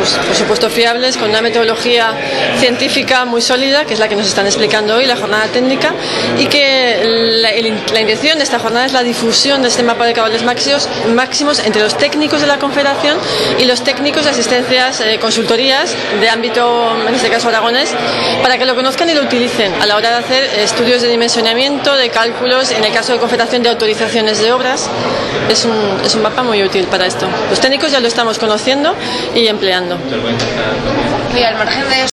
datos, por supuesto fiables, con una metodología científica muy sólida, que es la que nos están explicando hoy, la jornada técnica, y que la intención de esta jornada es la difusión de este mapa de caudales máximos entre los técnicos de la Confederación y los técnicos de asistencias, consultorías de ámbito, en este caso aragonés, para que lo conozcan y lo utilicen a la hora de hacer estudios de dimensionamiento, de cálculos, en el caso de Confederación de autorizaciones de obras. Es un mapa muy útil para esto. Los técnicos ya lo estamos conociendo y empleando. Y al margen de